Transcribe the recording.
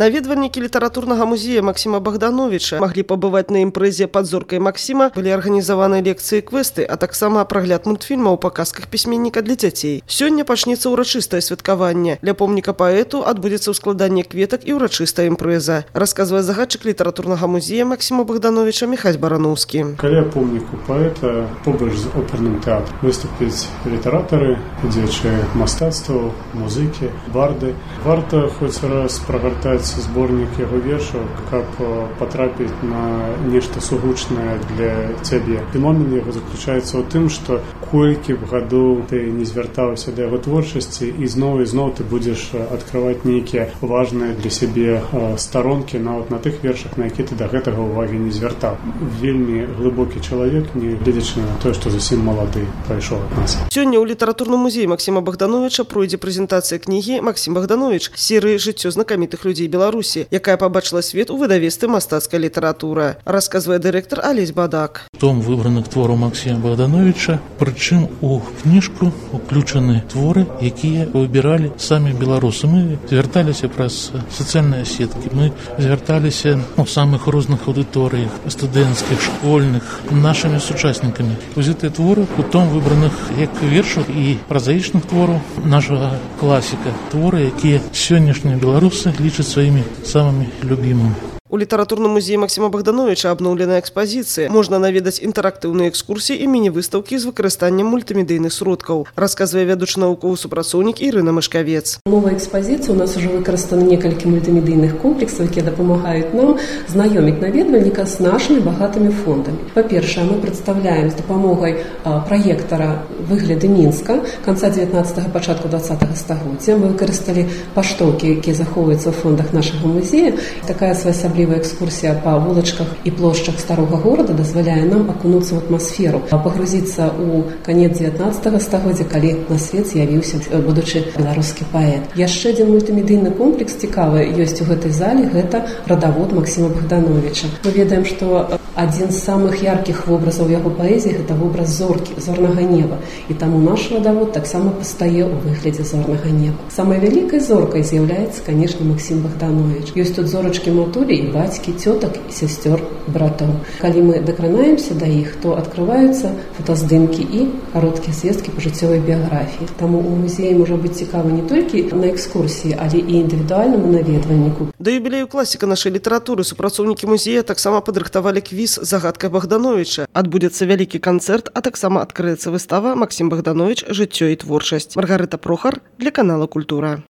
Наведвальнікі літаратурнага музея Максима Богдановича маглі пабываць на імпрэзе «Пад зоркай Максима», былі арганізаваны лекцыі, квесты, а таксама прагляд мультфільмаў па казках пісьменніка для дзяцей. Сёння пачнецца ўрачыстае святкаванне. Ля помніка паэту адбудзецца ўскладанне кветак і ўрачыстая імпрэза, расказвае загадчык літаратурнага музея Максима Богдановича Михась Барановскі. Каля помніку паэта побач з оперным тэатрам выступяць літаратары, дзеячы мастацтва, музыкі, барды. Варта хоць раз прагартаць зборнік яго вершаў, каб патрапіць на нешта сугучнае для цябе. Феномен яго заключаецца ў тым, што колькі б гадоў ты не звяртаўся да яго творчасці, і зноў ты будзеш адкрываць нейкія важныя для сябе старонкі нават на тых вершах, на які ты да гэтага ўвагі не звяртаў. Вельмі глыбокі чалавек, не гледзячы на тое, што зусім малады прайшоў ад нас. Сёння ў літаратурным музеі Максима Богдановича пройдзе прэзентацыя кнігі «Максим Богданович. Серыі жыццё знакамітых людзей Беларусі», якая побачила свет у выдавестве «Мастацкая літаратура», расказвае дырэктар Алесь Бадак. Том выбраных твораў Максима Богдановича, прычым у кніжку уключаны творы, якія выбіралі самі беларусы. Мы звярталіся праз сацыяльныя сеткі, мы звярталіся у самых розных аўдыторыях, студэнцкіх, школьных, нашымі сучаснікамі. Узятыя творы у том выбраных як вершаў і празаічных твораў нашага класіка, творы, якія сённяшнія беларусы лічаць сваімі самымі любімымі. У літаратурным музеі Максима Богдановича абноўленая экспазіцыя. Можна наведаць інтэрактыўныя экскурсіі і міні-выстаўкі з выкарыстаннем мультымедыйных сродкаў, расказвае вядучы навуковы супрацоўнік Ірына Мышкавец. Новая экспазіцыя у нас уже выкарыстаны некалькі мультымедыйных комплексаў, якія дапамагаюць нам знаёміць наведвальніка з нашымі багатымі фондамі. Па-першае, мы прадстаўляем з дапамогай праектара выгляды Мінска канца 19-го, пачатку 20-го стагоддзя. Мы выкарысталі паштоўкі, якія захоўваюцца ў фондах нашага музея. Такая своеасаблівая экскурсія па вулачках і плошчах старога горада дазваляе нам акунуцца ў атмасферу, пагрузіцца ў канец 19-го стагоддзя, калі на свет з'явіўся будучы беларускі паэт. Яшчэ адзін мультымедыйны комплекс цікавы ёсць у гэтай зале, гэта радавод Максима Богдановича. Мы ведаем, што адзін з самых яркіх вобразаў яго паэзіі гэта вобраз зоркі, зорнага неба. І таму наш радавод таксама пастае ў выглядзе зорнага неба. Самай вялікай зоркай з'яўляецца, канешне, Максим Богданович. Ёсць тут зорачкі матулі і бацькі, цётак і сясцёр, братоў. Калі мы дакранаемся да іх, то адкрываюцца фотаздымкі і кароткія звесткі па жыццёвай біяграфіі. Таму ў музеі можа быць цікава не толькі на экскурсіі, але і індывідуальнаму наведвальніку. Да юбілею класіка нашай літаратуры супрацоўнікі музея таксама падрыхтавалі квіз «Загадка Богдановича». Адбудзецца вялікі канцэрт, а таксама адкрыецца выстава «Максим Богданович. Жыццё і творчасць». Маргарыта Прохар для канала «Культура».